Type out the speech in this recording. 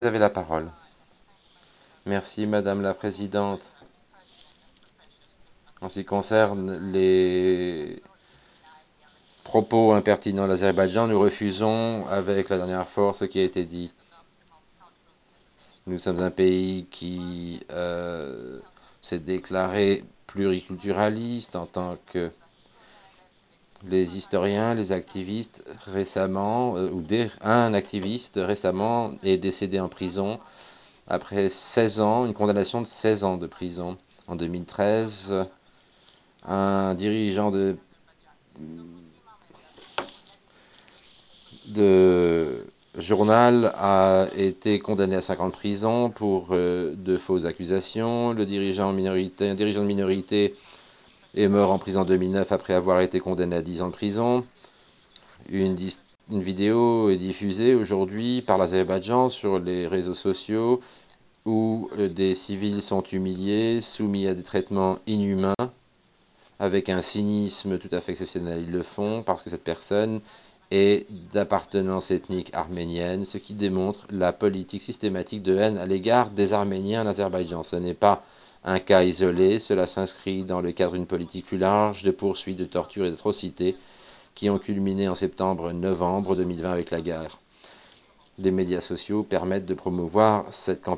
Vous avez la parole. Merci, Madame la Présidente. En ce qui concerne les propos impertinents de l'Azerbaïdjan, nous refusons avec la dernière force ce qui a été dit. Nous sommes un pays qui s'est déclaré pluriculturaliste en tant que les historiens, les activistes récemment, un activiste récemment est décédé en prison après 16 ans, une condamnation de 16 ans de prison. En 2013, un dirigeant de journal a été condamné à 5 ans de prison pour de fausses accusations. Un dirigeant de minorité est mort en prison en 2009 après avoir été condamné à 10 ans de prison. Une, une vidéo est diffusée aujourd'hui par l'Azerbaïdjan sur les réseaux sociaux où des civils sont humiliés, soumis à des traitements inhumains, avec un cynisme tout à fait exceptionnel. Ils le font parce que cette personne est d'appartenance ethnique arménienne, ce qui démontre la politique systématique de haine à l'égard des Arméniens en Azerbaïdjan. Ce n'est pas un cas isolé, cela s'inscrit dans le cadre d'une politique plus large de poursuites, de tortures et d'atrocités qui ont culminé en septembre-novembre 2020 avec la guerre. Les médias sociaux permettent de promouvoir cette campagne